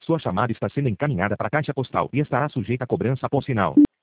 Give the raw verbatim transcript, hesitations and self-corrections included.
Sua chamada está sendo encaminhada para a caixa postal e estará sujeita a cobrança por sinal.